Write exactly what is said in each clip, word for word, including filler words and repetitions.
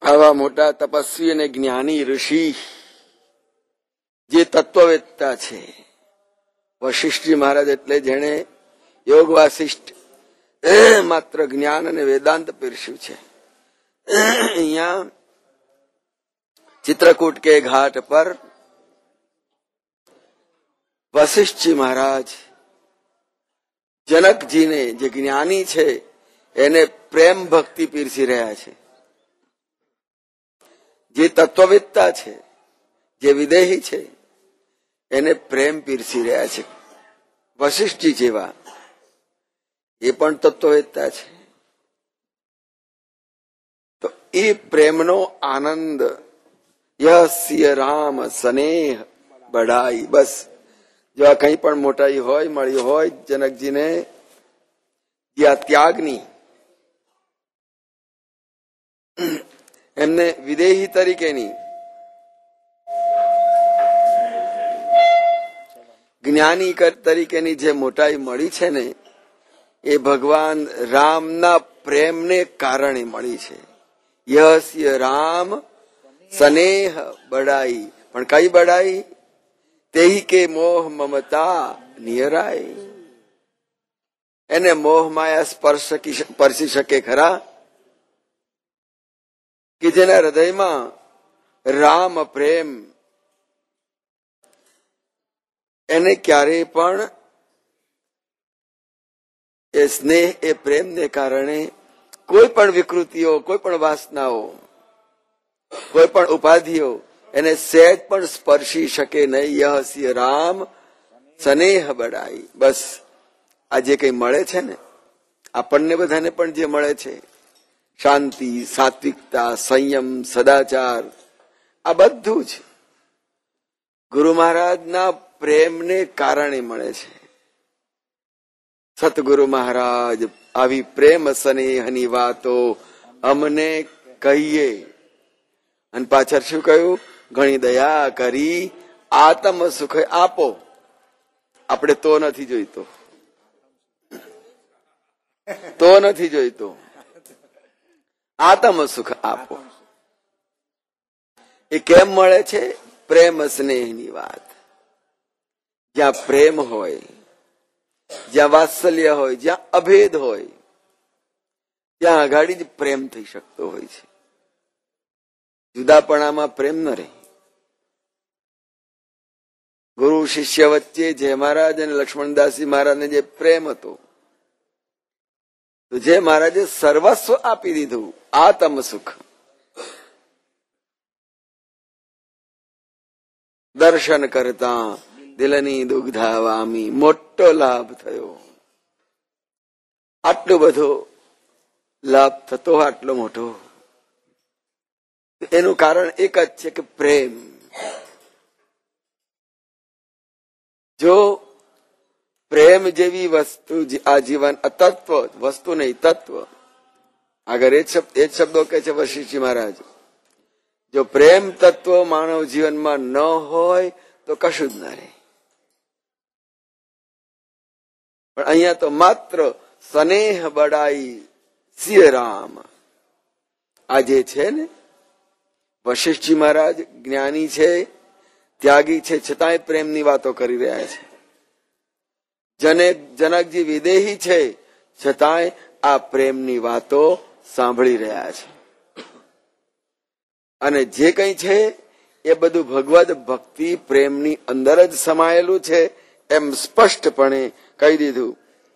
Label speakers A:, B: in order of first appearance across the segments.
A: આવા મોટા તપસ્વી અને જ્ઞાની ઋષિ જે તત્વવેત્તા છે, વશિષ્ઠજી મહારાજ એટલે જેણે યોગ વાસિષ્ઠ માત્ર જ્ઞાન અને વેદાંત પીરસ્યું છે. અહીંયા ચિત્રકૂટ કે ઘાટ પર વશિષ્ઠજી મહારાજ જનકજીને જે જ્ઞાની છે એને પ્રેમ ભક્તિ પીરસી રહ્યા છે. જે તત્વવેત્તા છે, જે વિદેહી છે, એને પ્રેમ પીરસી રહ્યા છે. વશિષ્ઠજી જેવા એ પણ તત્વવેત્તા છે. તો એ પ્રેમનો આનંદ યસ્ય રામ સ્નેહ બઢાઈ. બસ જો આ કંઈ પણ મોટાઈ હોય મળી હોય જનકજીને, જે આ ત્યાગની એમને વિદેહી તરીકેની જ્ઞાની તરીકેની જે મોટાઈ મળી છે ને, એ ભગવાન રામના પ્રેમને કારણે મળી છે. યસ્ય રામ સ્નેહ બઢાઈ. પણ કઈ બઢાઈ? તેહી કે મોહ મમતા નિયરાય. એને મોહ માયા સ્પર્શ સ્પર્શી શકે ખરા? કે જેના હૃદયમાં રામ પ્રેમ એને ક્યારેય પણ એ સ્નેહ એ પ્રેમને કારણે કોઈ પણ વિકૃતિઓ, કોઈ પણ વાસનાઓ, કોઈ પણ ઉપાધિઓ એને સહેજ પણ સ્પર્શી શકે નહીં. યસ્ય રામ સ્નેહ બઢાઈ. બસ આ જે કઈ મળે છે ને, આપણને બધાને પણ જે મળે છે, શાંતિ, સાત્વિકતા, સંયમ, સદાચાર, આ બધું જ ગુરુ મહારાજના પ્રેમને કારણે મળે છે. સતગુરુ મહારાજ આવી પ્રેમ સ્નેહની વાતો અમને કહીએ. અને પાછળ શું કહ્યું? ઘણી દયા કરી આત્મ સુખ આપો. આપણે તો નથી જોઈતો, તો નથી જોઈતો. આત્મ સુખ આપો. એ કેમ મળે છે? પ્રેમ સ્નેહની વાત. જ્યાં પ્રેમ હોય, જ્યાં વાત્સલ્ય હોય, જ્યાં અભેદ હોય, ત્યાં આગાડી જ પ્રેમ થઈ શકતો હોય છે. જુદાપણામાં પ્રેમ ન રહે. ગુરુ શિષ્ય વચ્ચે જય મહારાજ અને લક્ષ્મણદાસજી મહારાજને જે પ્રેમ હતો, તો જે મહારાજે સર્વસ્વ આપી દીધું, આત્મ સુખ, દર્શન કરતા દિલની દુગ્ધા વામી, મોટો લાભ થયો. આટલો બધો લાભ થતો, આટલો મોટો, એનું કારણ એક જ છે કે પ્રેમ. જો પ્રેમ જેવી વસ્તુ, આ જીવન તત્વ, વસ્તુ નહીં તત્વ, આગળ એ જ શબ્દ એ જ શબ્દો કહે છે વશિષ્ઠજી મહારાજ. જો પ્રેમ તત્વ માનવ જીવનમાં ન હોય તો કશું જ ના રહે. પણ અહીંયા તો માત્ર સ્નેહ બઢાઈ સિય રામ. આ જે છે ને, વશિષ્ઠજી મહારાજ જ્ઞાની છે, ત્યાગી છે, છતાંય પ્રેમની વાતો કરી રહ્યા છે. જને જનકજી વિદેહી છે, છતાંય આ પ્રેમની વાતો સાંભળી રહ્યા છે. અને જે કંઈ છે એ બધું ભગવદ ભક્તિ પ્રેમની અંદર જ સમાયેલું છે, એમ સ્પષ્ટપણે કહી દીધું.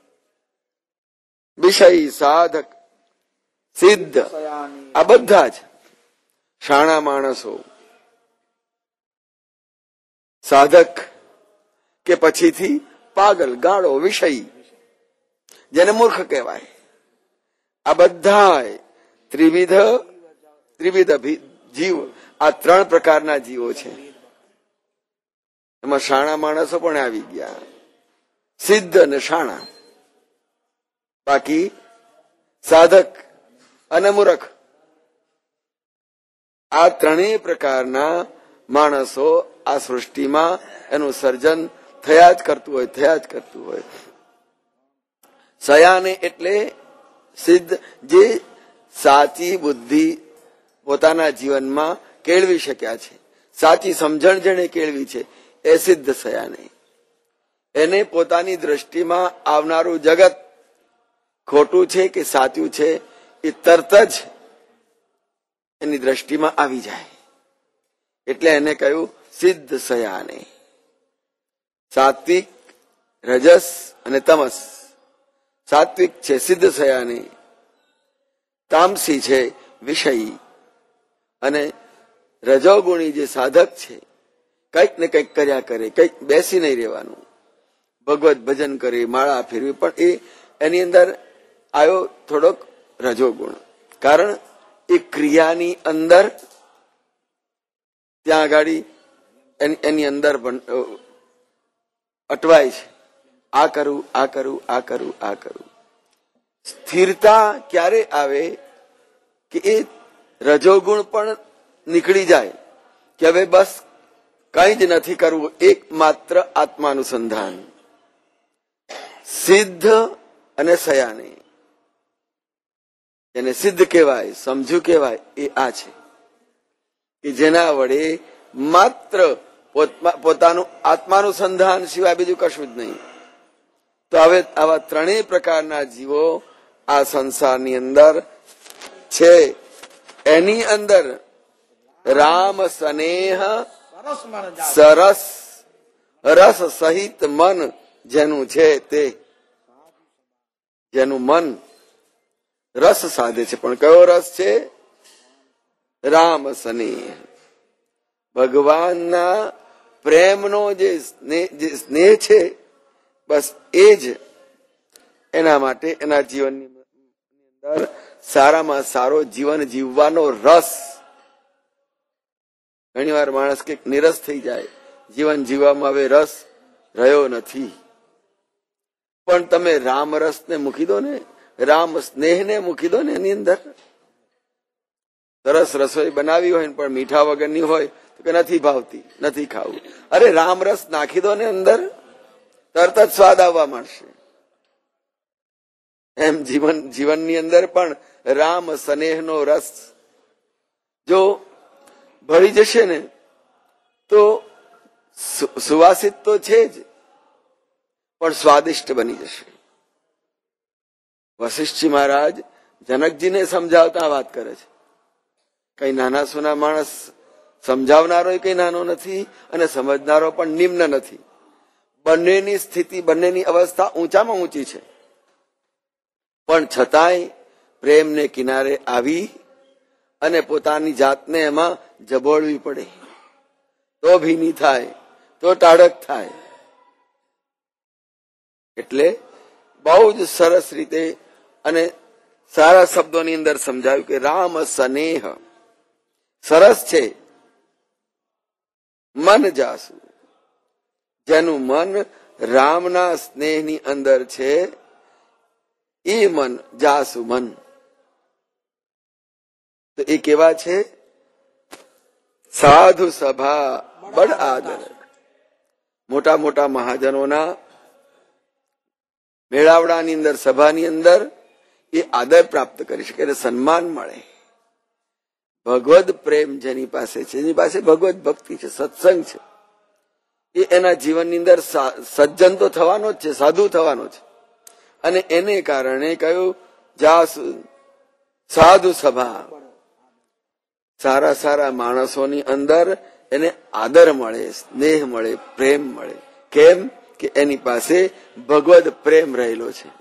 A: વિષય, સાધક, સિદ્ધ, આ બધા જ શાણા માણસો, સાધક કે પછીથી પાગલ, ગાળો, વિષય, જેને મૂર્ખ કહેવાય, આ બધા ત્રિવિધ ત્રિવિધ જીવ, આ ત્રણ પ્રકારના જીવો છે. એમાં શાણા માણસો પણ આવી ગયા, સિદ્ધ અને શાણા. બાકી સાધક અને મૂર્ખ, આ ત્રણેય પ્રકારના માણસો આ સૃષ્ટિમાં એનું સર્જન થયા જ કરતું હોય, થયા જ કરતું હોય. સયાને એટલે સિદ્ધ, જે સાચી બુદ્ધિ પોતાના જીવનમાં કેળવી શક્યા છે, સાચી સમજણ જેને કેળવી છે એ સિદ્ધ થયાને. એને પોતાની દ્રષ્ટિમાં આવનારું જગત ખોટું છે કે સાચું છે એ તરત જ એની દ્રષ્ટિમાં આવી જાય. એટલે એને કહ્યું સિદ્ધ સયાને. સાત્વિક, રજસ અને તમસ. સાત્વિક છે સિદ્ધ સયાને, તામસી છે વિષયી, અને રજોગુણી જે સાધક છે કંઈક ને કંઈક કર્યા કરે, કંઈક બેસી નહીં રહેવાનું, ભગવત ભજન કરે, માળા ફેરવી, પણ એ એની અંદર આવ્યો થોડોક રજોગુણ. કારણ એ ક્રિયાની અંદર ત્યાં આગાડી એની અંદર પણ અટવાય છે. આ કરું, આ કરું, આ કરું, આ કરું. સ્થિરતા ક્યારે આવે કે એ રજોગુણ પણ નીકળી જાય કે હવે બસ કઈ જ નથી કરવું, એકમાત્ર આત્માનુસંધાન. સિદ્ધ અને સયાને, એને સિદ્ધ કહેવાય, સમજુ કહેવાય, એ આ છે કે જેના વડે માત્ર પોતાનું આત્માનુસંધાન સિવાય બીજું કશું જ નહીં. તો હવે આવા ત્રણેય પ્રકારના જીવો આ સંસારની અંદર છે. એની અંદર રામ સ્નેહ સરસ રસ સહિત મન જેનું છે તે, જેનું મન રસ સાધે છે. પણ કયો રસ છે? રામ સ્નેહ, ભગવાનના પ્રેમનો જે સ્નેહ છે, બસ એ જ એના માટે એના જીવનની અંદર સારામાં સારો જીવન જીવવાનો રસ. ઘણી વાર માણસ કંઈક નિરસ થઈ જાય, જીવન જીવવામાં હવે રસ રહ્યો નથી. પણ તમે રામ રસને મૂકી દો ને, રામ સ્નેહને મૂકી દો ને એની અંદર. સરસ રસોઈ બનાવી હોય પણ મીઠા વગરની હોય તો કે નથી ભાવતી, નથી ખાવું. અરે રામ રસ નાખી દો ને અંદર, તરત જ સ્વાદ આવવા માંડશે. એમ જીવન જીવનની અંદર પણ રામ સ્નેહનો રસ જો ભળી જશે ને તો સુવાસિત તો છે જ, પણ સ્વાદિષ્ટ બની જશે. વશિષ્ઠજી મહારાજ જનકજીને સમજાવતા વાત કરે છે. કઈ નાના સુના માણસ સમજાવનારો કઈ નાનો નથી અને સમજનારો પણ નિમ્ન નથી. બંનેની સ્થિતિ, બંનેની અવસ્થા ઊંચામાં ઊંચી છે. પણ છતાંય પ્રેમને કિનારે આવી અને પોતાની જાતને એમાં જબોળવી પડે તો ભીની થાય, તો ટાઢક થાય. એટલે બહુ જ સરસ રીતે અને સારા શબ્દોની અંદર સમજાવ્યું કે રામ સ્નેહ સરસ છે, મન જાસુ, જેનું મન રામના સ્નેહની અંદર છે એ મન જાસુ મન. તો એ કેવા છે? સાધુ સભા બડ આદર. મોટા મોટા મહાજનોના મેળાવડાની અંદર, સભાની અંદર એ આદર પ્રાપ્ત કરી શકે, એને સન્માન મળે. ભગવદ પ્રેમ જેની પાસે છે, જેની પાસે ભગવદ ભક્તિ છે, સત્સંગ છે, એ એના જીવનની અંદર સજ્જન તો થવાનો જ છે, સાધુ થવાનો છે. અને એને કારણે કયું? જાસુ સાધુ સભા, સારા સારા માણસોની અંદર એને આદર મળે, સ્નેહ મળે, પ્રેમ મળે. કેમ કે એની પાસે ભગવદ પ્રેમ રહેલો છે.